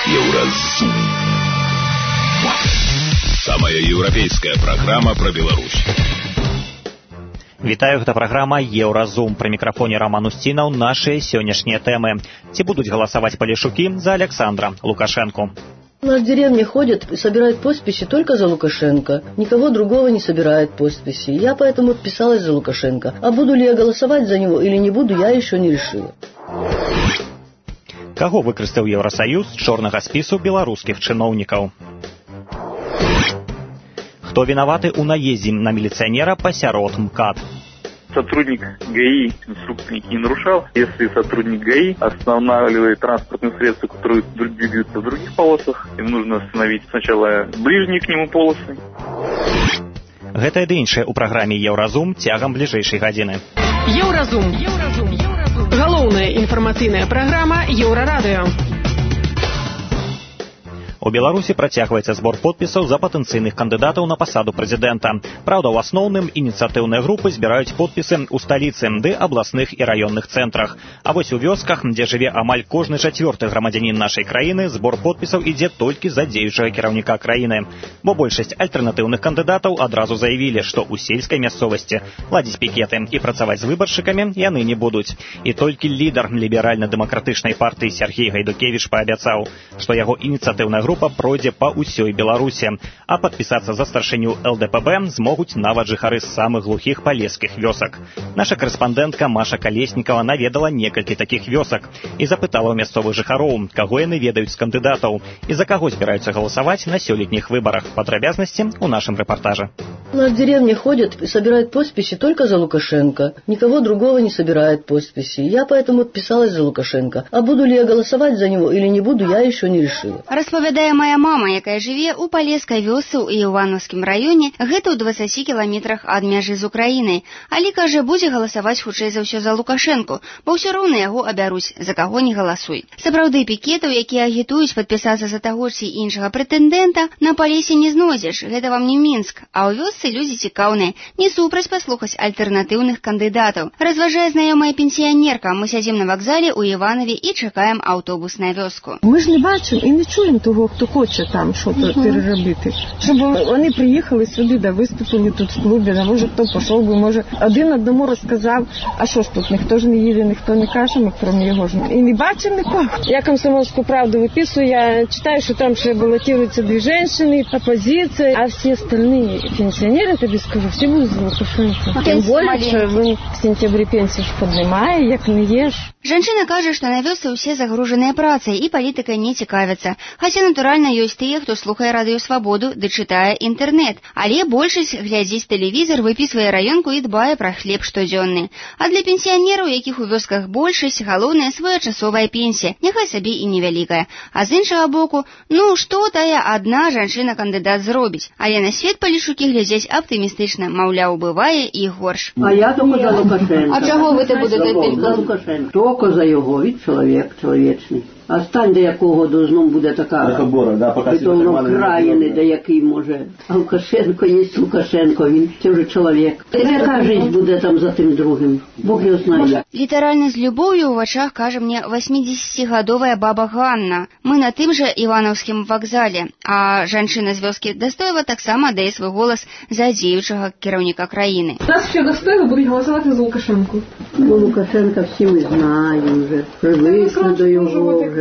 Евразум. Самая европейская программа про Беларусь. Вітаю, гэта праграма Еўразум. Пры мікрафоне Роман Устінаў. Нашыя сённяшнія тэмы. Ці будуць галасаваць палешукі за Александра Лукашенко? У нас в деревне ходят и собирают подписи только за Лукашенко. Никого другого не собирает подписи. Я поэтому подписалась за Лукашенко. А буду ли я голосовать за него или не буду, я еще не решила. Каго выкарыстаў Еўрасаюз з чорнага спісу беларускіх чыноўнікаў? Кто виноваты у наезде на милиционера посярод МКАД? Сотрудник ГАИ инструкции не нарушал. Если сотрудник ГАИ останавливает транспортные средства, которые двигаются в других полосах, им нужно остановить сначала ближние к нему полосы. Гэта і іншае ў праграме Еўразум цягам бліжэйшай гадзіны. Еўразум. Галоўная інфармацыйная праграма Еўрарадыё. У Беларусі працягваецца збор подпісаў за патэнцыйных кандыдатаў на пасаду прэзідэнта. Праўда, ў асноўным ініцыятыўныя групы збіраюць подпісы ў сталіцы ды абласных і раённых цэнтрах. А вось у вёсках, дзе жыве амаль кожны чацвёрты грамадзянін нашай краіны, збор подпісаў ідзе толькі за дзеючага кіраўніка краіны. Бо большасць альтэрнатыўных кандыдатаў адразу заявілі, што ў сельскай мясцовасці ладзіць пікеты і працаваць з выбаршчыкамі яны не будуць. І толькі лідар ліберальна-дэмакратычнай партыі Сергей Гайдукевіч паабяцаў, што яго ініцыятыўная група пройдзе па ўсёй Беларусі, а падпісацца за старшыню ЛДПБ змогуць нават жыхары з самых глухіх палескіх вёсак. Наша карэспандэнтка Маша Калеснікава наведала некалькі такіх вёсак і запытала ў мясцовых жыхароў, каго яны ведаюць з кандыдатаў і за каго збіраюцца галасаваць на сёлетніх выбарах. Падрабязнасці ў нашым рэпартажы. У нас в деревне ходят и собирают подписи только за Лукашенко. Никого другого не собирает подписи. Я поэтому подписалась за Лукашенко. А буду ли я голосовать за него или не буду, я еще не решила. Распавядае моя мама, якая жыве ў палескай вёсцы ў Івановскім раёне, гэта ў 20 кіламетрах ад мяжы з Украінай. Але, кажа, будзе галасаваць хутчэй за ўсё за Лукашенко, бо ўсё роўна яго абяруць, за каго не галасуй. Сапраўды, пікетаў, якія агітуюць падпісацца за таго ці іншага прэтэндэнта, на палесе не знойдзеш, гэта вам не Мінск, а ў вёсцы людзі цікаўныя, не супраць паслухаць альтэрнатыўных кандыдатаў. Разважае знаёмая пенсіянерка, мы сядзім на вакзале ў Іванове і чакаем аўтобус на вёску. Ми ж не бачимо і не чуємо того, хто хоче там щось переробити. Щоб вони приїхали сюди, да виступили тут в клубі, да може хто пішов би, може один одному розказав, а що ж тут, ніхто ж не їде, ніхто не каже, ми крім його ж і не бачимо нікого. Я «Комсомольську правду» виписую, я читаю, що там ще балотуються дві жінки, опозиція, а всі остальні пенсіонери, тобі скажу, всі будуть з Лукашенко. Тим більше, що він в сентябрі пенсію ж піднімає, як не єш. Жанчына кажа, што на вёсцы ўсе загружаныя працай і палітыкай не цікавяцца. Хаця, натуральна, ёсць тыя, хто слухае радыё «Свабоду» ды чытае інтэрнэт. Але большасць глядзіць тэлевізар, выпісвае раёнку і дбае пра хлеб штодзённы. А для пенсіянераў, якіх у вёсках большасць, галоўная своечасовая пенсія, няхай сабе і невялікая. А з іншага боку, што тая адна жанчына-кандыдат зробіць? Але на свет палешукі глядзяць аптымістычна, маўляў, бывае і горш. А я тільки за Лукашенка. А чого ви так будете тільки за Лукашенка? Тільки за його, він чоловічний. А стань до якого должно буде така країни, до який може. А Лукашенко є Лукашенко, він це вже чоловік. Яка життя буде там за тим другим? Бог його знає. Літаральна з любоўю ў вачах кажа мне 80-гадовая баба Ганна. Мы на тым жа Івановскім вакзале, а жанчына з вёскі Дастоева таксама дае свой голас за дзеючага кіраўніка краіны. Нас все Дастоева будуть голосувати за Лукашенко. Лукашенка всі ми знаємо вже, привикли до його вже.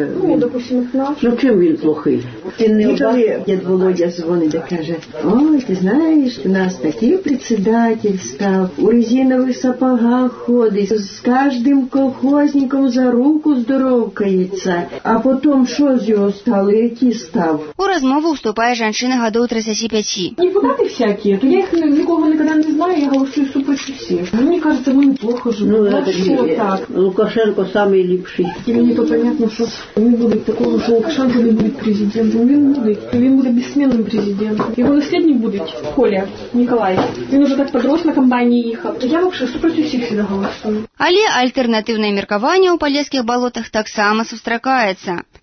Чим він плохий? Ти не коли дід Володя дзвонить і каже: ой, ти знаєш, у нас такий председатель став, у резинових сапогах ходить, з кожним колхозником за руку здоровкається. А потім що з його стало, який став? У розмову вступає жанчина годов 35. Депутати всякі, то я їх нікого ніколи не знаю, я голосую супроти всіх. Мені кажеться, вони плохо живуть. Лукашенко самий ліпший. І мені то понятно, що не буде такого, що Лукашенко не буде президентом. Він буде безсменним президентом. Його наслідник буде Коля Ніколай. Він уже так подрос на комбайні їхав. Я взагалі супроти всіх всегда голосую. Але альтэрнатыўнае меркаванне ў палескіх балотах таксама сустракаецца.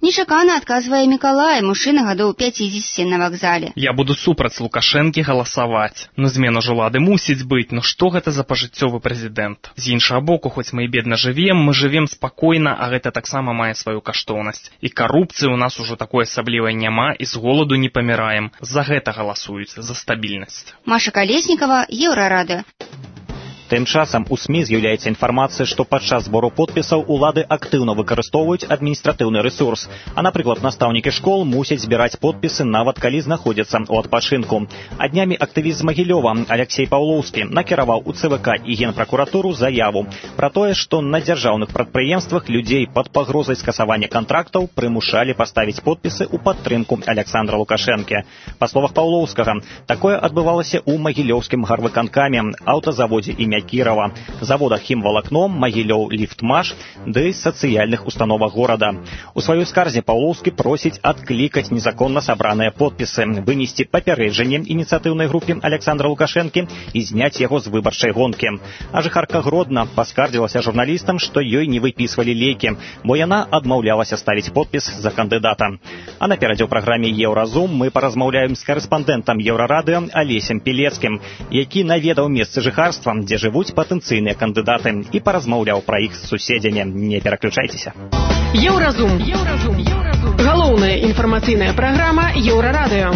Нечакана адказвае Мікалай, мужчына гадоў 50 на вакзале. Я буду супраць Лукашэнкі галасаваць. Змена ж улады мусіць быць, што гэта за пажыццёвы прэзідэнт? З іншага боку, хоць мы і бедна жывем, мы жывем спакойна, а гэта таксама мае сваю каштоўнасць. І карупцыі ў нас ужо такой асаблівай няма, і з голаду не паміраем. За гэта галасуюць, за стабільнасць. Маша Калеснікава, Еўрарадыё. Тым часам у СМІ з'яўляецца інфармацыя, што падчас збору подпісаў улады актыўна выкарыстоўваюць адміністратыўны рэсурс. А, напрыклад, настаўнікі школ мусяць збіраць подпісы нават калі знаходзяцца ў адпачынку. А днямі актывіст з Магілёва Алексей Паўлоўскі накіраваў у ЦВК і Генпракуратуру заяву пра тое, што на дзяржаўных прадпрыемствах людзей пад пагрозай скасавання кантрактаў прымушалі паставіць подпісы ў падтрымку Александра Лукашэнкі. Па словах Паўлоўскага, такое адбывалася ў Магілёўскім гарвыканкаме, аўтазаводзе імя Кірова, заводах хімвалакно, Магілёў ліфтмаш, ды сацыяльных установах горада. У сваёй скарзе Паўлоўскі просіць адклікаць незаконна сабраныя подпісы, вынесці папярэджанне ініцыятыўнай групе Александра Лукашэнкі і зняць яго з выбарчай гонкі. А жыхарка Гродна паскардзілася журналістам, што ёй не выпісвалі лекі, бо яна адмаўлялася ставіць подпіс за кандыдата. А наперадзе ў праграме «Еўразум» мы паразмаўляем з карэспандэнтам Еўрарадыё Алесем Пілецкім, які наведаў месцы жыхарства, дзе жывуць патэнцыйныя кандыдаты, і паразмаўляў пра іх з суседзямі. Не пераключайцеся. Еўразум. Галоўная інфармацыйная праграма Еўрарадыё.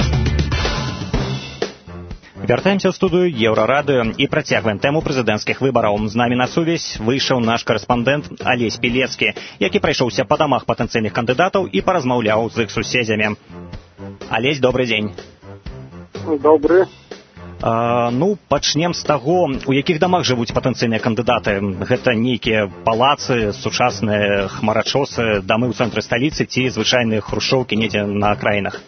Вяртаемся ў студыю Еўрарадыё і працягваем тэму прэзідэнцкіх выбараў. З намі на сувязь выйшаў наш карэспандэнт Алесь Пілецкі, які прайшоўся па дамах патэнцыйных кандыдатаў і паразмаўляў з іх суседзямі. Алесь, добры дзень. Добры. Пачнем з таго, у якіх дамах жывуць патэнцыйныя кандыдаты. Гэта нейкія палацы, сучасныя хмарачосы, дамы ў цэнтры сталіцы ці звычайныя хрушчоўкі недзе на акраінах?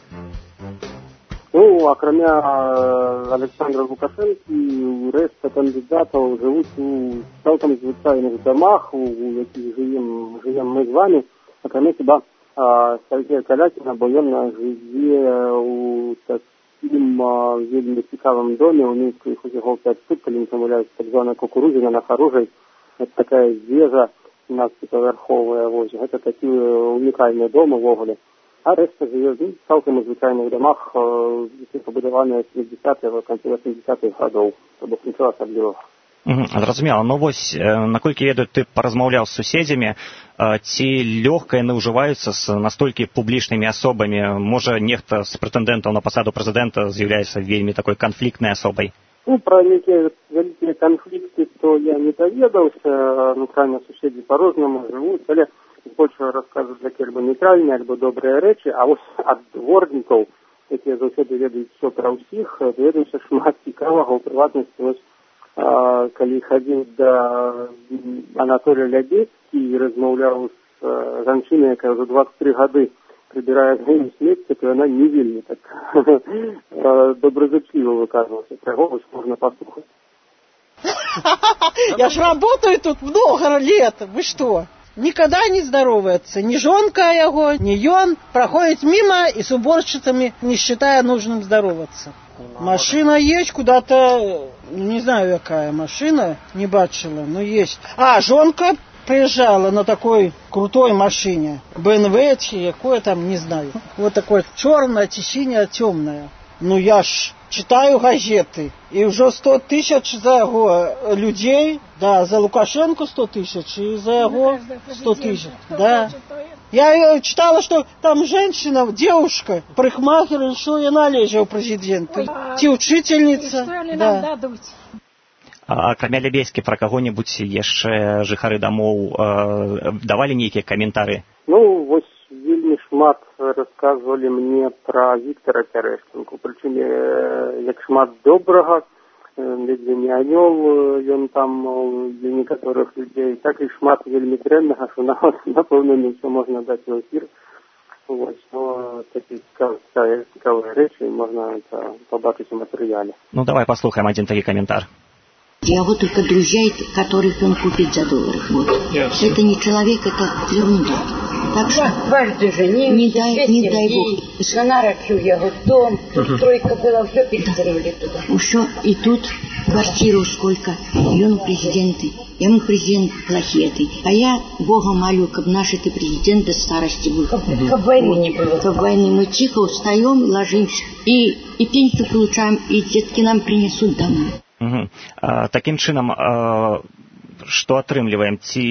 Акрамя Александра Лукашэнкі, рэшта кандыдатаў жывуць у цалкам звычайных дамах, у якіх жывем мы з вамі. Акрамя хіба Сергея Калякіна, бо ён жыве у вельмі цікавым доме, у Мінску іх усяго 5 штук, калі не памыляюсь, так званая Кукурузіна на Харужай. Гэта такая вежа 15-павярховая. Гэта такі унікальны дом увогуле. А рэшта жыве цалкам у звычайных дамах, пабудаваныя 70-х, канцы 80-х гадоў. То бок нічога асаблівага. Зразумела. Наколькі ведаю, ты паразмаўляў з суседзямі, ці лёгка яны ўжываюцца з настолькі публічнымі асобамі? Можа, нехта з прэтэндэнтаў на пасаду прэзідэнта з'яўляецца вельмі такой канфліктнай асобай? Пра нейкія вялікія канфлікты, то я не даведаўся. Натуральна, суседзі па-рознаму жывуць, але збольшага раскажуць такі альбо нейтральныя, альбо добрыя рэчы. А вось ад дворнікаў, якія заўсёды ведаюць усё пра ўсіх, даведаўся шмат цікавага, у прыватнасці, калі хадзіў да Анатолія Лябедзькі і размаўляў з жанчынай, якая ўжо 23 гады прыбірае гніль смецце, то яна не вельмі так добразычліва выказвалася. Пра яго можна паслухаць. Я ж работаю тут много лет. Вы что? Никогда не здоровается. Ни жонка его, ни он. Проходит мимо и с уборщицами, не считая нужным здороваться. Машина есть куда-то, не знаю, какая машина, не бачила, но есть. Жонка приезжала на такой крутой машине. БНВ, какое там, не знаю. Вот такое черное, синяя, темное. Я ж читаю газеты. И уже 100 тысяч за его людей. Да, за Лукашенко 100 тысяч и за его 100 тысяч. Да. Я читала, что там женщина, девушка, парикмахер, что и она лежит у президента. Ти учительница. Да. А кроме Лябедзькі, пра каго-небудзь яшчэ жыхары дамоў давалі нейкія каментары? Вось вельмі шмат расказвалі мне пра Віктара Цярэшчынку. Прычым, як шмат добрага, ледзьве не анёл, ён там для некаторых людзей, так і шмат вельмі дрэннага, што напэўна не ўсё можна даць у эфір. Такія цікавыя рэчы можна пабачыць у матэрыяле. Давай послухаем один такі каментар. Его только друзья, которых он купит за $. Вот. Это не человек, это ерунда. Так что дважды женился, не дай Бог. Жена рачу его дом, тут тройка была, все перестроили туда. Все, и тут квартиру сколько, ён президенты. Ему президент плохеты. А я Бога молю, как наши ты президент до старости был. Как войны не было. Как войны. Мы тихо встаем, ложимся и пенсию получаем, и детки нам принесут домой. Таким чынам, што атрымліваем, ці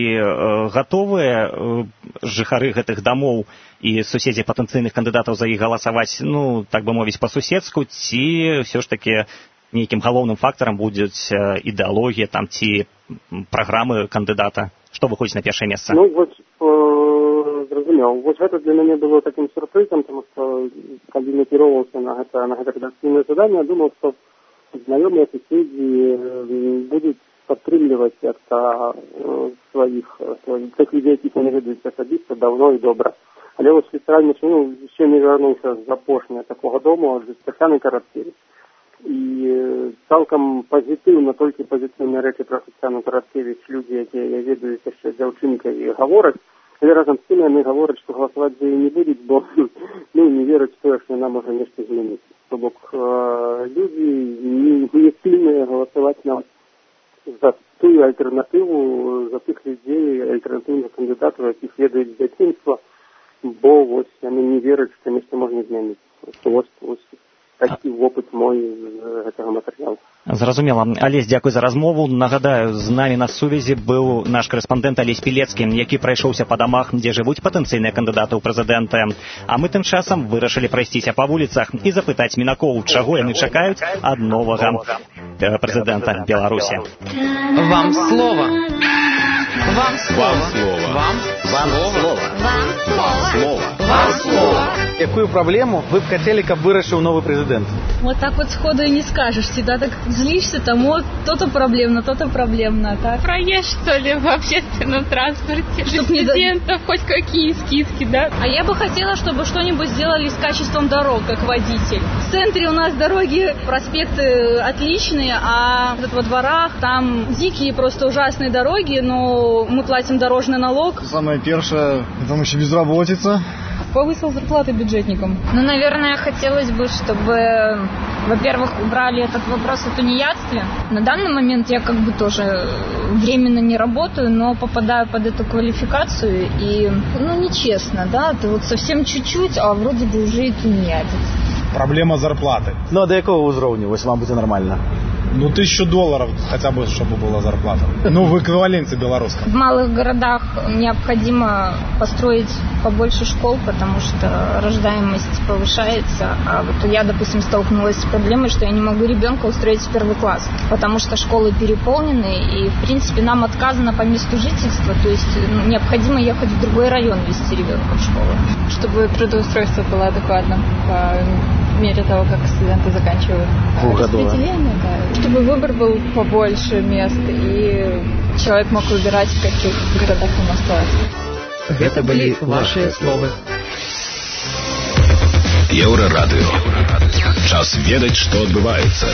гатовыя жыхары гэтых домоў і суседзі патэнцыйных кандыдатаў за іх галасаваць, ну, так бы мовіць, па-суседску, ці ўсё ж такі нейкім галоўным фактарам будуць ідэалогія там ці праграмы кандыдата? Што выходзіць на першае месца? Ну, вот, зразумеў. Вот гэта для мяне было таким сюрпрызом, потому что, калі накіроўваўся на гэта рэдакцыйнае заданне, я думал, что знакомые соседи будут подтримливать это тех людей, якіх вони ведують особисто, давно і добре. Але ось спеціально ще не вернувся з запошення такого дому, з Тетяни Короткевич. І цілком позитивно, тільки позитивні речі про Тетяну Короткевич люди, які я ведаю ще дівчинкою, говорять. Але разом з тим вони говорять, що голосувати за її не будуть, бо не вірять в те, що вона може нещо змінити. Тобто люди не сильно голосувати за ту альтернативу, за тих людей, альтернативних кандидатів, яких ведують з дитинства, бо ось вони не вірять, що нещо можна змінити. Ось такі опыт мой з гэтага матэрыялу. Зразумела. Алесь, дзякуй за размову. Нагадаю, з намі на сувязі быў наш корэспандэнт Алесь Пілецкі, які прайшоўся па дамах, дзе жывуць патэнцыйныя кандыдаты ў прэзідэнты. А мы тым часам вырашылі прайсціся па вуліцах і запытаць мінакоў, чаго яны чакаюць ад новага прэзідэнта Беларусі. Вам слово. Вам слово. Вам слово. Вам слово. Какую проблему вы бы хотели, как вырашил новый президент? Вот так вот сходу и не скажешь. Всегда так злишься, там вот то-то проблемно, так? Проезд, что ли, в общественном транспорте? Чтоб студентов хоть какие скидки, да? А я бы хотела, чтобы что-нибудь сделали с качеством дорог, как водитель. В центре у нас дороги, проспекты отличные, а во дворах там дикие, просто ужасные дороги, но мы платим дорожный налог. Самое первое, там еще безработица. Повысил зарплаты бюджетникам. Ну, наверное, хотелось бы, чтобы, во-первых, убрали этот вопрос о тунеядстве. На данный момент я как бы тоже временно не работаю, но попадаю под эту квалификацию и, нечестно, да, ты вот совсем чуть-чуть, а вроде бы уже и тунеядец. Проблема зарплаты. Ну, а до какого уровня, если вам будет нормально? $1000 хотя бы, чтобы была зарплата. В эквиваленте белорусском. В малых городах необходимо построить побольше школ, потому что рождаемость повышается. А вот я, допустим, столкнулась с проблемой, что я не могу ребенка устроить в 1 класс, потому что школы переполнены, и, в принципе, нам отказано по месту жительства, то есть необходимо ехать в другой район везти ребенка в школу. Чтобы трудоустройство было адекватно по мере того, как студенты заканчивают распределение, да. Чтобы выбор был побольше мест, и человек мог выбирать, в каких городах ему осталось. Это были ваши словы. Еўрарадыё. Час ведаць, што адбываецца.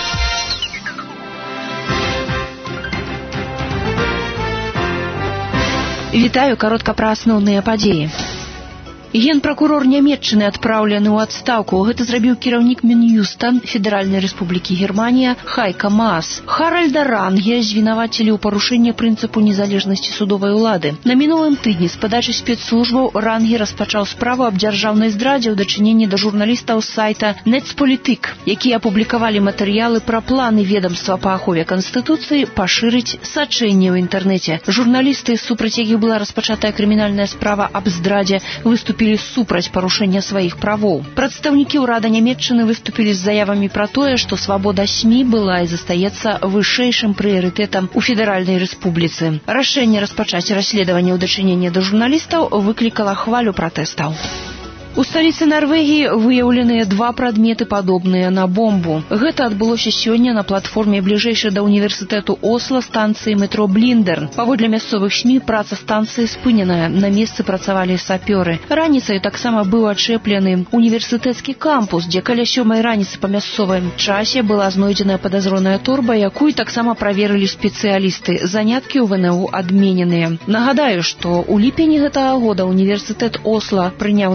Вітаю, каротка пра асноўныя падзеі. Генпракурор Нямецчыны адпраўлены ў адстаўку. Гэта зрабіў кіраўнік Мін'юста Федэральнай Рэспублікі Германія Хайка Маас. Харальда Ранге звінавацілі ў парушэнні прынцыпу незалежнасці судовай улады. На мінулым тыдні з падачы спецслужбаў Ранге распачаў справу аб дзяржаўнай здрадзе ў дачыненні да журналістаў з сайта Нецполітык, якія апублікавалі матэрыялы пра планы ведамства па ахове Канстытуцыі пашырыць сачэнне ў інтэрнэце. Журналісты, супраць якіх была распачатая крымінальная справа аб здрадзе, выступілі супраць парушэння сваіх правоў. Прадстаўнікі ўрада Нямецчыны выступілі з заявамі пра тое, што свабода СМІ была і застаецца вышэйшым прыярытэтам у Федэральнай Рэспубліцы. Рашэнне распачаць расследаванне ў дачыненні да журналістаў выклікала хвалю пратэстаў. У сталіцы Нарвегіі выяўленыя 2 прадметы, падобныя на бомбу. Гэта адбылося сёння на платформе бліжэйшай да універсітэту Осло станцыі метро Бліндерн. Паводле мясцовых СМІ праца станцыі спыненая. На месцы працавалі сапёры. Раніцай таксама быў адчэплены універсітэцкі кампус, дзе каля 7 раніцы па мясцовым часе была знойдзеная падазроная торба, якую таксама праверылі спецыялісты. Заняткі ў ВНУ адмененыя. Нагадаю, што ў ліпені гэтага года універсітэт Осло прыняў на вучобу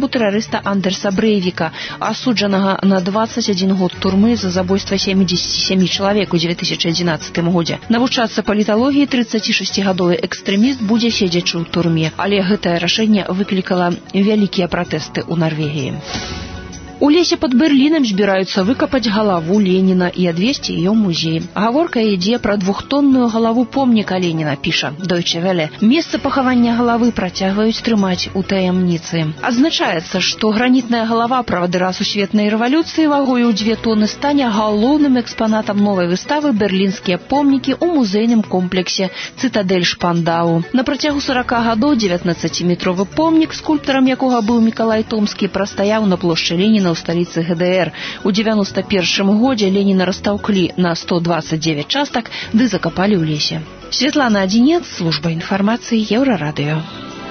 штабу тэрарыста Андерса Брейвіка, асуджанага на 21 год турмы за забойства 77 чалавек у 2011 годзе. Навучацца паліталогіі 36гадовы экстрэміст будзе седзячы ў турме, але гэтае рашэнне выклікала вялікія пратэсты ў Нарвегіі. У лесе под Берліном збіраюцца выкапаць галаву Леніна і адвесці яе ў музей. Гаворка ідзе пра 2-тонную галаву помніка Леніна, піша Deutsche Welle. Месца пахавання галавы працягваюць трымаць у таямніцы. Адзначаецца, што гранітная галава правадыра сусветнай рэвалюцыі вагою ў 2 тоны стане галоўным экспанатам новай выставы «Берлінскія помнікі» у музейным комплексе «Цытадель Шпандау». На працягу 40 гадоў 19-метровы помнік, скульптарам якога быў Мікалай Томскі, прастаяў на плошчы Леніна у сталіцы ГДР. У 91 годзе Леніна растаўклі на 129 частак ды закапалі ў лесе. Светлана Адзінец, служба інфармацыі Еўрарадыё.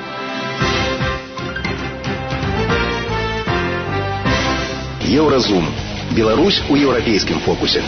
Еўразум. Беларусь у еўрапейскім фокусе.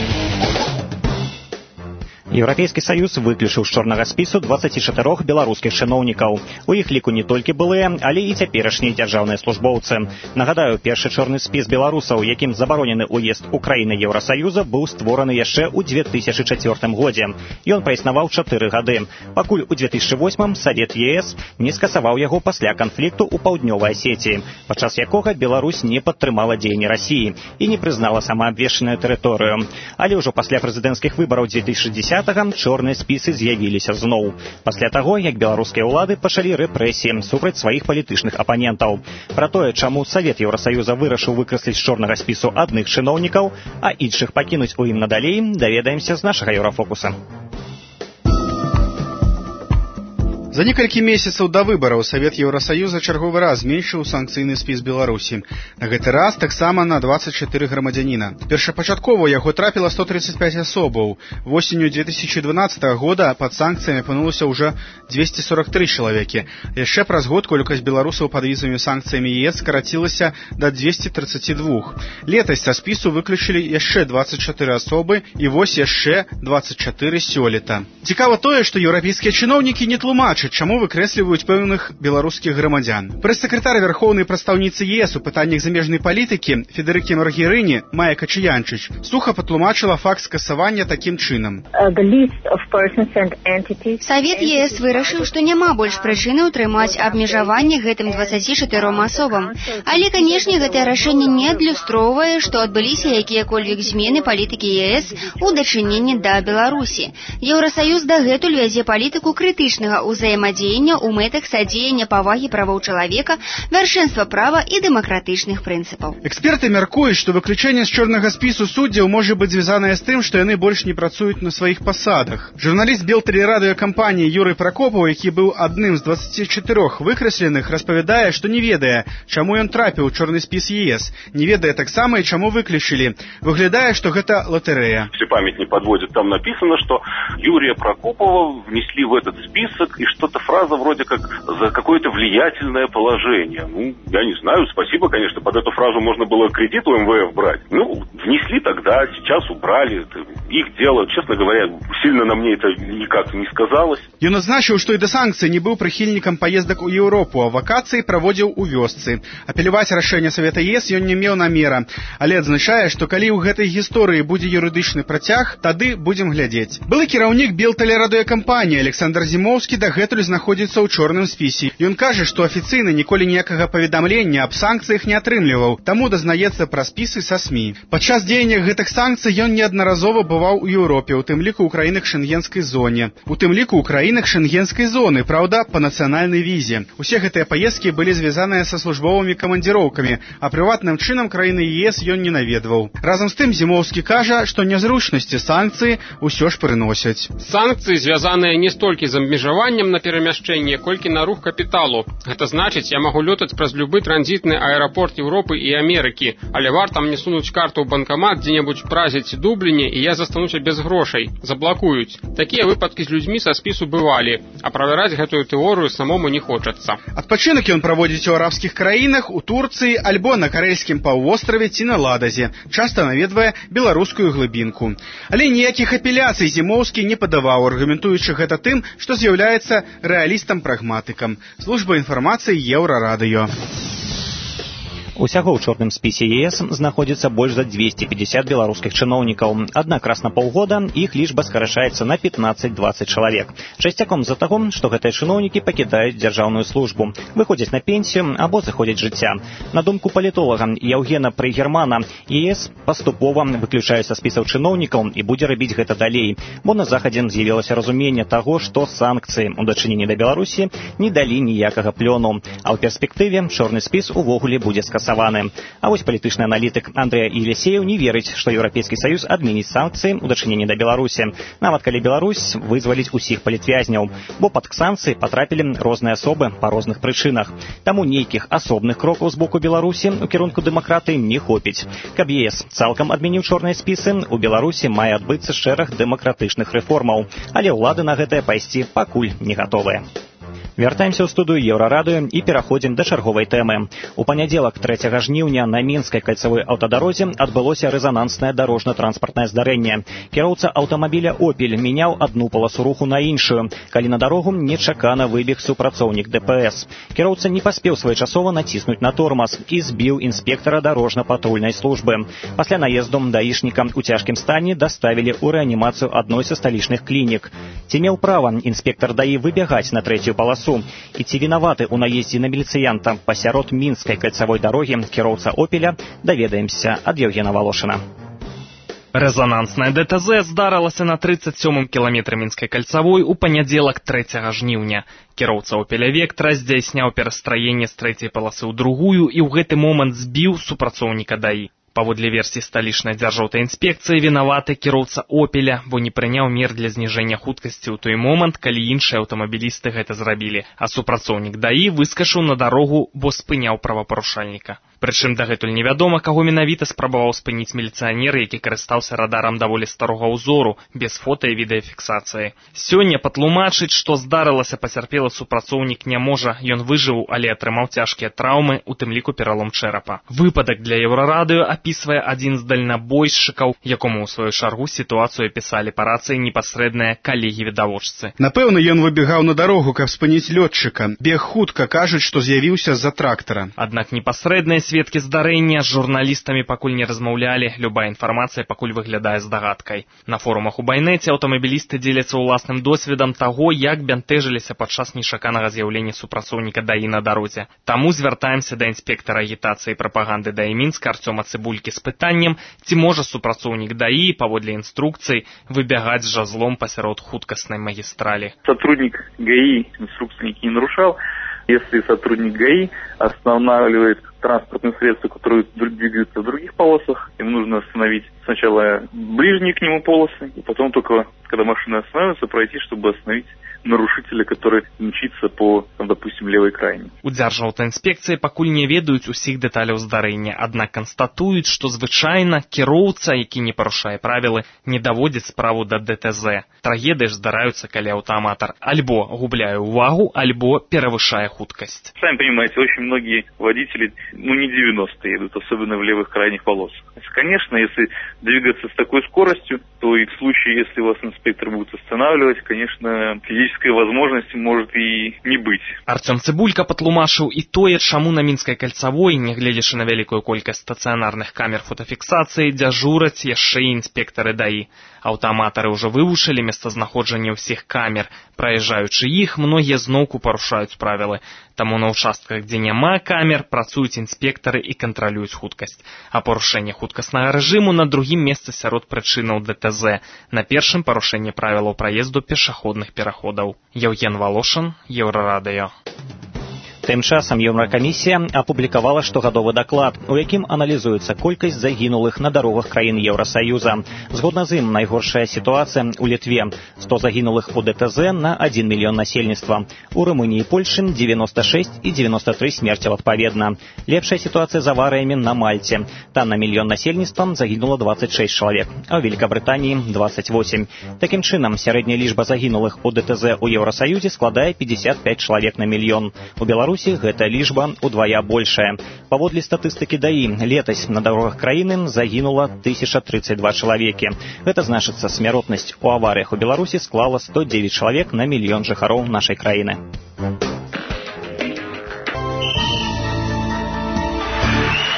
Еўрапейскі саюз выключыў з чорнага спісу 24 беларускіх чыноўнікаў. У іх ліку не толькі былыя, але і цяперашнія дзяржаўныя службоўцы. Нагадаю, першы чорны спіс беларусаў, якім забаронены ўезд у краіны Еўрасаюза, быў створаны яшчэ ў 2004 годзе. Ён праіснаваў 4 гады. Пакуль у 2008 Савет ЕС не скасаваў яго пасля канфлікту ў паўднёвай Асетіі, падчас якога Беларусь не падтрымала дзеянні Расіі і не прызнала самаабвешчаную тэрыторыю. Але ўжо пасля прэзідэнцкіх выбараў 2010 чорныя спісы з'явіліся зноў. Пасля таго, як беларускія ўлады пачалі рэпрэсіі супраць сваіх палітычных апанентаў. Пра тое, чаму Савет Еўрасаюза вырашыў выкрасліць з чорнага спісу адных чыноўнікаў, а іншых пакінуць у ім надалей, даведаемся з нашага Еўрафокуса. За некалькі месяцаў да выбараў Савет Еўрасаюза чарговы раз зменшыў санкцыйны спіс Беларусі. На гэты раз таксама на 24 грамадзяніна. Першапачаткова яго трапіла 135 асобаў. Восенню 2012 года пад санкцыямі апынулася ўжо 243 чалавекі. Яшчэ праз год колькасць беларусаў пад візавымі санкцыямі ЕС скарацілася да 232. Летась са спісу выключылі яшчэ 24 асобы і вось яшчэ 24 сёлета. Цікава тое, што еўрапейскія чыноўнікі не тлумачаць, чаму выкрэсліваюць пэўных беларускіх грамадзян. Прэс-сакратар вярхоўнай прадстаўніцы ЕС у пытаннях замежнай палітыкі Федэрыкі Маргерыні Майя Качаянчыч суха патлумачыла факт скасавання такім чынам. Савет ЕС вырашыў, што няма больш прычыны ўтрымаць абмежаванне гэтым 24 асобам. Але, канешне, гэтае рашэнне не адлюстроўвае, што адбыліся якія-кольвек змены палітыкі ЕС у дачыненні да Беларусі. Еўрасаюз дагэтуль вядзе палітыку крытычнага ўзаемадзеяння ў мэтах садзеяння павагі правоў чалавека, вяршэнства права і дэмакратычных прынцыпаў. Эксперты мяркуюць, што выключэнне з чорнага спісу суддзяў можа быць звязанае з тым, што яны больш не працуюць на сваіх пасадах. Журналіст Белтэлерадыёкампаніі Юрый Пракопаў, які быў адным з 24 выкрасленых, распавядае, што не ведае, чаму ён трапіў у чорны спіс ЕС. Не ведае таксама і чаму выключылі. Выглядае, што гэта латарэя. Если память не подводит, там написано, что Юрия Прокопова внесли в этот список, и что-то фраза вроде как «за какое-то влиятельное положение». Ну, я не знаю, спасибо, конечно, под эту фразу можно было кредит у МВФ брать. Ну, внесли тогда, сейчас убрали, это их дело. Честно говоря, сильно на мне это никак не сказалось. Ён адзначыў, што і да санкцый не быў прыхільнікам паездак у Еўропу, а вакацыі праводзіў у вёсцы. Апеляваць рашэнне Савета ЕС ён не меў намера, але адзначае, што калі ў гэтай гісторыі будзе юрыдычны працяг, тады будзем глядзець. Былы кіраўнік Белтэлерадыёкампаніі Александр Зімоўскі дагэтуль знаходзіцца ў чорным спісе. Ён кажа, што афіцыйна ніколі ніякага паведамлення аб санкцыях не атрымліваў, таму дазнаецца пра спісы са СМІ. Падчас дзеяння гэтых санкцый ён неаднаразова бываў у Еўропе, у тым ліку ў краінах шэнгенскай зоне. У тым ліку ў краінах шэнгенскай зоны, праўда, па нацыянальнай візе. Усе гэтыя паездкі былі звязаныя са службовымі камандзіроўкамі, а прыватным чынам краіны ЕС ён не наведваў. Разам з тым Зімоўскі кажа, што нязручнасці санкцыі ўсё ж прыносяць. Санкцыі звязаныя не столькі з абмежаваннем на перамяшчэнне, колькі на рух капіталу. Гэта значыць, я магу лётаць праз любы транзітны аэрапорт Еўропы і Амерыкі, але варта мне сунуць карту ў банкамат дзе-небудзь Празе ці Дубліне, і я застануся без грошай. Заблакуюць. Такія выпадкі з людзьмі са спісу бывалі, а правяраць гэтую тэорыю самому не хочацца. Адпачынак ён праводзіць у арабскіх краінах, у Турцыі альбо на карэльскім паўвостраве ці на Ладазе. Часта наведвае беларускую глыбінку. Але ніякіх апеляцый Зімоўскі не падаваў, аргументуючы гэта тым, што з'яўляецца рэалістам-прагматыкам. Служба інфармацыі Еўрарадыё. Усяго ў чорным спісе ЕС знаходзіцца больш за 250 беларускіх чыноўнікаў. Аднак раз на паўгода іх лічба скарачаецца на 15-20 чалавек. Часцяком з-за таго, што гэтыя чыноўнікі пакідаюць дзяржаўную службу, выходзяць на пенсію або заходзяць жыцця. На думку палітолага Яўгена Прыгермана, ЕС паступова выключае са спісаў чыноўнікаў і будзе рабіць гэта далей, бо на Захадзе з'явілася разуменне таго, што санкцыі ў дачыненні да Беларусі не далі ніякага плёну, а ў перспектыве чорны спіс увогуле будзе скасаваны. А вось палітычны аналітык Андрэй Елисеев не верыць, што Еўрапейскі саюз адменіць санкцыі ў дачыненні да Беларусі, нават калі Беларусь вызваліць усіх палітвязняў, бо пад санкцыі патрапілі розныя асобы па розных прычынах. Таму нейкіх асобных крокаў з боку Беларусі ў кірунку дэмакратыі не хопіць. Каб ЕС цалкам адменіў чорныя спісы, у Беларусі мае адбыцца шэраг дэмакратычных рэформаў, але ўлады на гэтае пайсці пакуль не гатовыя. Вяртаемся ў студыю Еўрарадыё і пераходзім да чарговай тэмы. У панядзелак 3 жніўня на мінскай кальцавой аўтадарозе адбылося рэзананснае дарожна-транспартнае здарэнне. Кіроўца аўтамабіля «Опель» мяняў адну паласу руху на іншую, калі на дарогу нечакана выбег супрацоўнік ДПС. Кіроўца не паспеў своечасова націснуць на тормаз і збіў інспектара дарожна-патрульнай службы. Пасля наезду даішніка ў цяжкім стане даставілі ў рэанімацыю адной са сталічных клінік. Ці меў права інспектар ДАІ выбягаць на трэцюю паласу? І ці вінаваты ў наездзе на міліцыянта пасярод мінскай кальцавой дарогі кіроўца «Опеля», даведаемся ад Яўгена Валошына. Рэзананснае ДТЗ здарылася на 37-м кіламетры мінскай кальцавой у панядзелак 3 жніўня. Кіроўца «Опеля Вектра» здзяйсняў перастраенне з трэцяй паласы ў другую і ў гэты момант збіў супрацоўніка ДАІ. Паводле версіі сталічнай дзяржаўтаінспекцыі вінаваты кіроўца «Опеля», бо не прыняў мер для зніжэння хуткасці ў той момант, калі іншыя аўтамабілісты гэта зрабілі, а супрацоўнік ДАІ выскачыў на дарогу, бо спыняў правапарушальніка. Прычым дагэтуль невядома, каго менавіта спрабаваў спыніць міліцыянер, які карыстаўся радарам даволі старога ўзору, без фота і відэафіксацыі. Сёння патлумачыць, што здарылася пацярпелы супрацоўнік не можа, ён выжыў, але атрымаў цяжкія траўмы, у тым ліку пералом чэрапа. Выпадак для Еўрарадыё апісвае адзін з дальнабойшчыкаў, якому ў сваю чаргу сітуацыю пісалі па рацыі непасрэдныя калегі-відавочцы. Напэўна, ён выбегаў на дарогу, каб спыніць лётчыка. Бег хутка, кажуць, што з'явіўся з-за трактара. Аднак непасрэдныя сведкі здарэння з журналістамі пакуль не размаўлялі, любая інфармацыя пакуль выглядае здагадкай. На форумах у Байнеце аўтамабілісты дзеляцца ўласным досведам таго, як бянтэжыліся падчас нечаканага з'яўлення супрацоўніка ДАІ на дарозе. Таму звяртаемся да інспектара агітацыі і прапаганды ДАІ Мінска Арцёма Цыбулькі з пытаннем, ці можа супрацоўнік ДАІ паводле інструкцый выбягаць з жазлом пасярод хуткаснай магістралі. Сотрудник ГАИ инструкции не нарушал. Если сотрудник ГАИ останавливает транспортные средства, которые двигаются в других полосах, им нужно остановить сначала ближние к нему полосы, и потом только, когда машина остановится, пройти, чтобы остановить нарушителя, который мчится по, допустим, левой крайней. У дзяржаўтаінспекцыі пакуль не ведаюць усіх дэталяў здарэння, аднак канстатуюць, што звычайна кіроўца, які не парушае правілы, не даводзіць справу да ДТЗ. Трагедыі ж здараюцца, калі аўтааматар альбо губляе ўвагу, альбо перавышае хуткасць. Сами понимаете, очень многие водители, не 90 едут, особенно в левых крайних полосах. Конечно, если двигаться с такой скоростью, то и в случае, если вас инспектор будет останавливать, конечно, физической возможности может и не быть. Арцём Цыбулька патлумачыў і тое, чаму на мінскай кальцавой, нягледзячы на вялікую колькасць стацыянарных камер фотафіксацыі, дзяжураць яшчэ і інспектары ДАІ. Аўтааматары ўжо вывучылі месцазнаходжанне ўсіх камер. Праязджаючы іх, многія зноўку парушаюць правілы. Таму на ўчастках, дзе няма камер, працуюць інспектары і кантралююць хуткасць. А парушэнне хуткаснага рэжыму на другім месцы сярод прычынаў ДТЗ. На першым парушэнне правілаў праезду пешаходных пераходаў. Яўген Валошын, Еўрарадыё. Тым часам Еўракамісія апублікавала штогадовы даклад, у якім аналізуецца колькасць загінулых на дарогах краін Еўрасаюза. Згодна з ім, найгоршая сітуацыя ў Літве. 100 загінулых у ДТЗ на 1 мільён насельніцтва. У Румыніі і Польшы 96 і 93 смерцяў адпаведна. Лепшая сітуацыя з аварыямі на Мальце. Там на мільён насельніцтва загінула 26 чалавек, а ў Великабрытаніі 28. Такім чынам, сярэдняя лічба загінулых у ДТЗ у Еўрасаюзе складае 55 чалавек на мільён. У Беларусі гэта лічба удвая большая. Паводле статыстыкі ДАІ, летась на дарогах краіны загінула 1032 чалавекі. Гэта значыцца, смяротнасць у аварыях у Беларусі склала 109 чалавек на мільён жыхароў нашай краіны.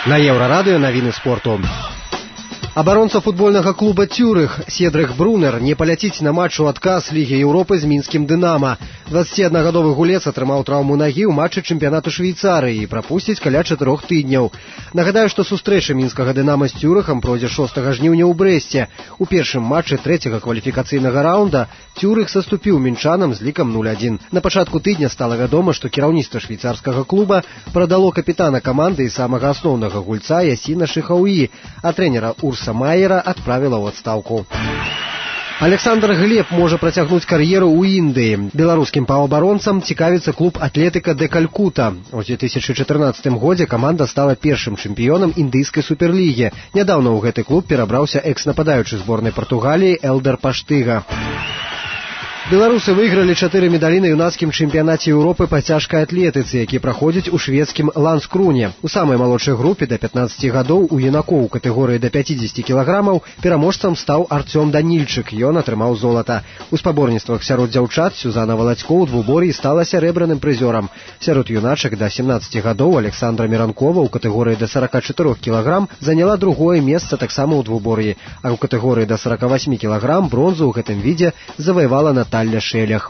На Еўрарадыё навіны спорту. Абаронца футбольнага клуба «Цюрых» Седрых Брунер не паляціць на матч у адказ Лігі Еўропы з мінскім «Дынама». 21-гадовы гулец атрымаў траўму нагі ў матчы чэмпіянату Швейцарыі і прапусціць каля 4 тыдняў. Нагадаю, што сустрэча мінскага «Дынама» з «Цюрыхам» пройдзе 6 жніўня ў Брэсце. У першым матчы 3-го кваліфікацыйнага раунда «Цюрых» саступіў мінчанам з лікам 0-1. На пачатку тыдня стала вядома, што кіраўніцтва швейцарскага клуба прадало капітана каманды і самага асноўнага гульца Ясіна Шыхауі, а трэнера Урса Майера адправіла ў адстаўку. Александр Глеб можа працягнуць кар'еру ў Індыі. Беларускім паўабаронцам цікавіцца клуб «Атлетыка де Калькута». У 2014 годзе каманда стала першым чэмпіёнам індыйскай суперлігі. Нядаўна ў гэты клуб перабраўся экс-нападаючы зборнай Партугаліі Элдар Паштыга. Беларусы выйгралі 4 медалі на юнацкім чэмпіянаце Еўропы па цяжкай атлетыцы, які праходзіць у шведскім Ланскруне. У самай малодшай групе да 15 гадоў у юнакоў у катэгорыі да 50 кілаграмаў пераможцам стаў Арцём Данільчык, ён атрымаў золата. У спаборніцтвах сярод дзяўчат Сюзанна Валадзько ў двубор'і стала сярэбраным прызёрам. Сярод юначак да 17 гадоў Александра Миранкова ў катэгорыі да 44 кілаграм заняла другое месца таксама ў двубор'і, а ў катэгорыі да 48 кілаграм бронзу ў гэтым відзе заваявала Наталья Шелях.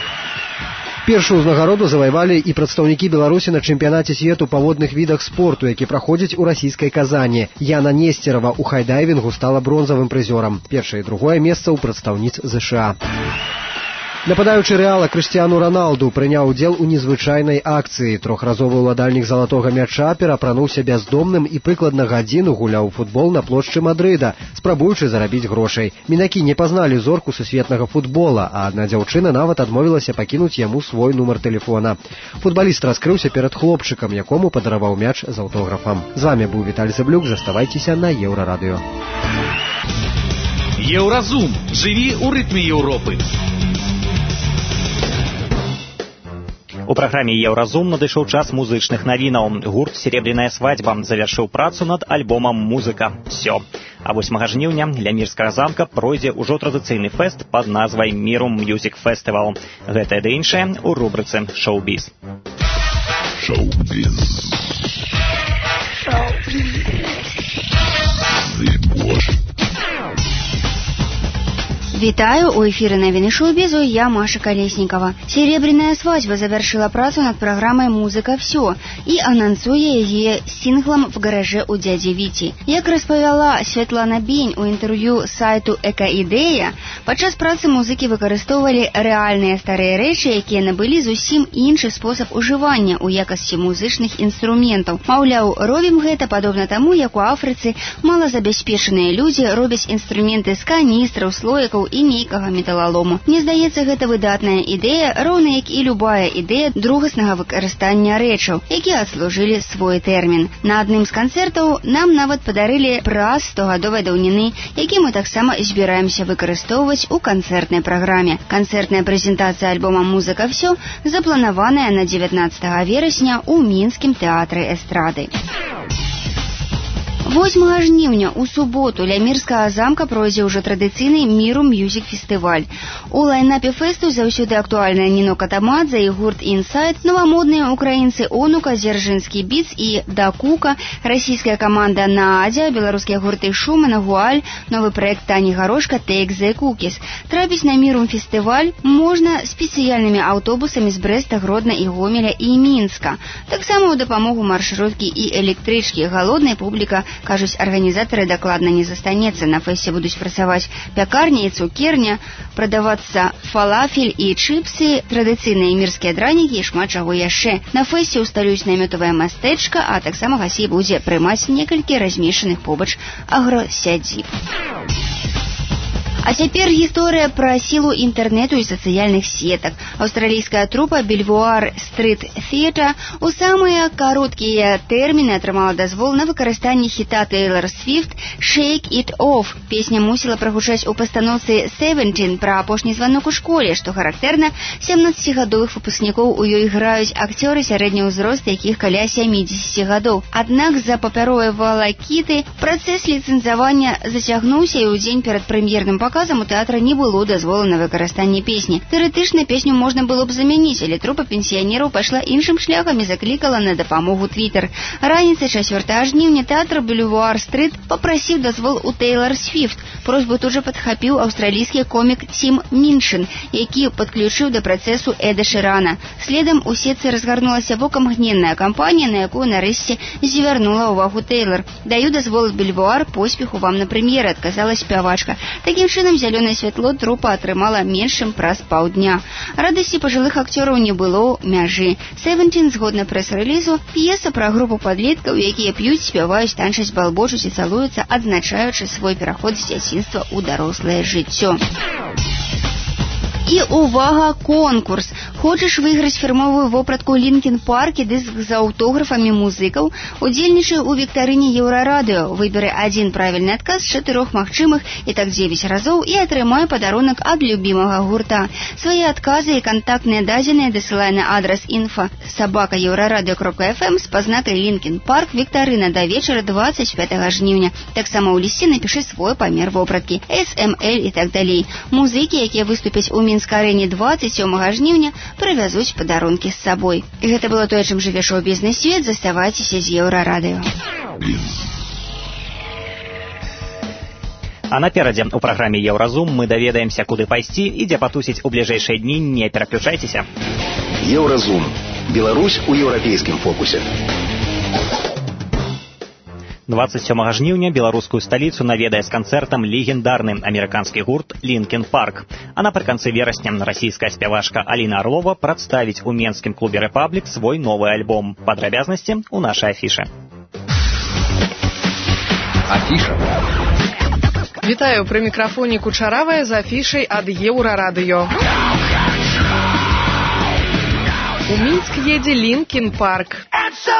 Першую ўзнагароду заваявалі і прадстаўнікі Беларусі на чэмпіянаце свету па водных відах спорту, які праходзіць у расійскай Казані. Яна Несцерава ў хайдайвінгу стала бронзавым прызёрам. Першае і другое месца ў прадстаўніц ЗША. Нападаючы Рэала Крыштиану Роналду прыняў удзел у незвычайнай акцыі. Трохразовы ўладальнік залатога мяча перапрануўся бяздомным і прыкладна гадзіну гуляў у футбол на плошчы Мадрыда, спрабуючы зарабіць грошай. Мінакі не пазналі зорку сусветнага футбола, а адна дзяўчына нават адмовілася пакінуць яму свой нумар тэлефона. Футбаліст раскрыўся перад хлопчыкам, якому падараваў мяч з аўтографам. З вамі быў Віталь Зэблюк, заставайцеся на Еўрарадыё. Еўразум. Жыві ў рытме Еўропы. У праграме «Еўразум» надышоў час музычных навінаў. Гурт «Серебряная свадьба» завяршыў працу над альбомам «Музыка. Всё». А 8 жніўня ля Мірскага замка пройдзе ўжо традыцыйны фэст пад назвай «Мірум Мьюзік Фэстывал». Гэтае ды іншае ў рубрыцы «Шоу-біз». Шоу-біз. Вітаю, у эфіры навіны шоу-бізу, я Маша Колесникова. «Серебряная свадьба» завершила працу над программой «Музыка. Всё» и анонсуя яе синглом «В гараже у дяди Вити». Як распавяла Святлана Бень у інтэрв'ю сайту «Эка-ідэя», падчас працы музыкі выкарыстоўвалі рэальныя старыя рэчы, якія набылі зусім іншы спосаб ужывання ў якасці музычных інструментаў. Маўляў, робім гэта падобна таму, як у Афрыцы малазабяспечаныя людзі робяць інструменты з каністраў, слоікаў і нейкага металалому. Мне здаецца, гэта выдатная ідэя, роўна як і любая ідэя другаснага выкарыстання рэчаў, якія адслужылі свой тэрмін. На адным з канцэртаў нам нават падарылі праз 100гадовай даўніны, які мы таксама збіраемся выкарыстоўваць у канцэртнай праграме. Канцэртная прэзентацыя альбома «Музыка. Всё» запланаваная на 19 верасня ў мінскім тэатры эстрады. 8 жніўня у суботу ля Мірскага замка пройдзе ўжо традыцыйны «Мірум Мьюзік Фестываль». У лайнапе фэсту заўсёды актуальная Ніно Катамадзе і гурт «Інсайд», новамодныя украінцы «Онука», «Дзяржынскі біц» і «Дакука», расійская каманда «Наадзя», беларускія гурты «Шуман», «Гуаль», новы праект Тані Гарошка «Take the Cookies». Трапіць на «Мірум Фестываль» можна спецыяльнымі аўтобусамі з Брэста, Гродна і Гомеля і Мінска. Таксама ў дапамогу маршруткі і электрычкі. Галодная публіка, кажуць арганізатары, дакладна не застанецца. На фэсце будуць працаваць пякарня і цукерня, прадавацца фалафель і чыпсы, традыцыйныя мірскія дранікі і шмат чаго яшчэ. На фэсце ўсталююць намётавае мастэчка, а таксама гасцей будзе прымаць некалькі размешчаных побач агросядзіб. А цяпер гісторыя пра сілу інтэрнэту і сацыяльных сетак. Аўстралійская трупа Бельвуар Стрит Theatre у самыя кароткія тэрміны атрымала дазвол на выкарыстанне хіта Тейлор Свіфт «Shake It Off». Песня мусіла прагучаць у пастаноўцы «17» пра апошні званок у школе. Што характэрна, 17гадовых выпускнікоў у ёй граюць акцёры сярэдні ўзрост, якіх каля 70 гадоў. Аднак з-за папяровай валакіты працэс ліцэнзавання зацягнуўся, і ў дзень перад прэм'ерным паказам адказам у тэатра не было дазволу на выкарыстанне песні. Тэарэтычна песню можна было б замяніць, але трупа пенсіянераў пайшла іншым шляхам і заклікала на дапамогу Твиттер. Раніцай 4 жніўня тэатр Бульвар-стрит папрасіў дазвол у Тейлор Свіфт. Просьбу тут жа падхапіў аўстралійскі комік Тім Міншин, які падключыў да працэсу Эда Шырана. Следам у сетцы разгарнулася вокамгненная кампанія, на якую нарэшце звярнула ўвагу Тейлор. «Даю дазвол Бульвар, поспеху вам на прэм'еры», адказала спявачка. Такім чынам зялёнае святло трупа атрымала менш чым праз паўдня. Радасці пажылых акцёраў не было мяжы. Seventeen, згодна прэс-рэлізу, п'еса пра групу падлеткаў, якія п'юць, спяваюць, танчаць, балбочуць і цалуюцца, адзначаючы свой пераход з дзяцінства ў дарослае жыццё. І увага, конкурс! Хочаш выйграць фірмовую вопратку Лінкін Парк і дыск з аўтографамі музыкаў? Удзельнічай у віктарыне Еўрарадыё. Выберы адзін правільны адказ з 4 магчымых і так 9 разоў і атрымай падарунак ад любімага гурта. Свае адказы і кантактныя дадзеныя дасылай на адрас info@euraradio.fm з пазнакай Лінкін Парк віктарына да вечара 25 жніўня. Таксама ў лісце напішы свой памер вопраткі, SML і так далей. Музыкі, якія выступяць у Мінск-арэне 27 жніўня, прывязуць падарункі з сабой. Гэта было тое, чым жыве шоу-бізнес свет. Заставайцеся з Еўрарадыё. А наперадзе у праграме Еўразум мы даведаемся, куды пайсці і дзе патусіць у бліжэйшыя дні. Не пераключайцеся. Еўразум. Беларусь у еўрапейскім фокусе. 27 жніўня беларускую сталіцу наведае з канцэртам легендарны амерыканскі гурт «Лінкін Парк». А напрыканцы верасня расійская спявачка Аліна Арлова прадставіць у менскім клубе «Рэпаблік» свой новы альбом. Падрабязнасці ў нашай афішы. Афіша. Вітаю, пры мікрафоне Кучаравая з афішай ад Еўрарадыё. У Мінск едзе Лінкін Парк.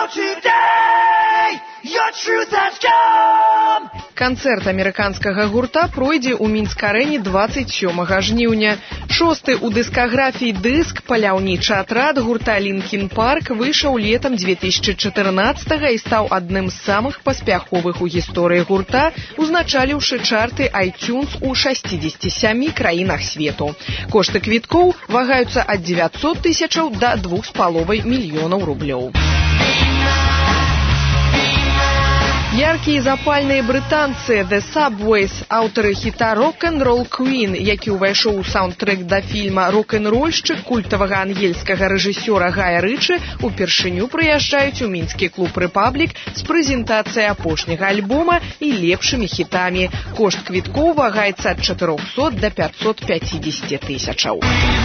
Канцэрт амерыканскага гурта пройдзе ў Мінск-арэне 27 жніўня. 6-ы ў дыскаграфіі дыск «Паляўнічы атрад» гурта «Лінкін Парк» выйшаў летам 2014 і стаў адным з самых паспяховых у гісторыі гурта, узначаліўшы чарты iTunes у 67 краінах свету. Кошты квіткоў вагаюцца ад 900 тысячаў да 2,5 мільёнаў рублёў. Яркія і запальныя брытанцы The Subways, аўтары хіта «Rock-and-Roll Queen», які ўвайшоў у саундтрэк да фільма «Рок-н-рольшчык» культавага ангельскага рэжысёра Гая Рычы, упершыню прыязджаюць у мінскі клуб «Рэпаблік» з прэзентацыяй апошняга альбома і лепшымі хітамі. Кошт квіткоў вагаецца ад 400 да 550 тысячаў.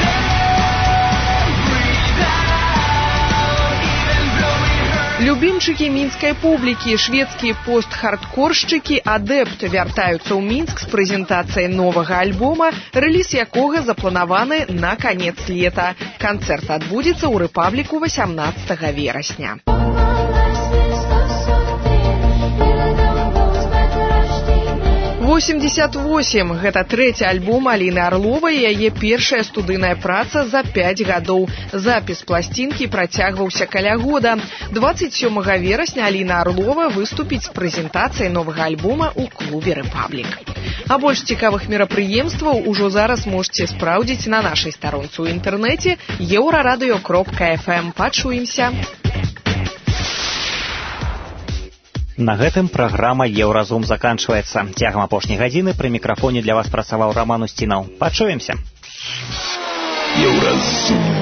Любімчыкі мінскай публікі, шведскія пост-хардкоршчыкі «Адепт» вяртаюцца ў Мінск з прэзентацыяй новага альбома, рэліз якога запланаваны на канец лета. Канцэрт адбудзецца ў «Рэпабліку» 18 верасня. 88. Гэта трэці альбом Аліны Арловай, яе першая студыйная праца за 5 гадоў. Запіс пласцінкі працягваўся каля года. 27 верасня Аліна Арлова выступіць з прэзентацыяй новага альбома ў клубе «Рэпаблік». А больш цікавых мерапрыемстваў ужо зараз можете спраўдзіць на нашай старонцы ў інтэрнэце euraradio.fm. Пачуемся! На гэтым праграма «Еўразум» заканчваецца. Цягам апошняй гадзіны пры мікрафоне для вас працаваў Раман Усцінаў. Пачуемся! Еўразум.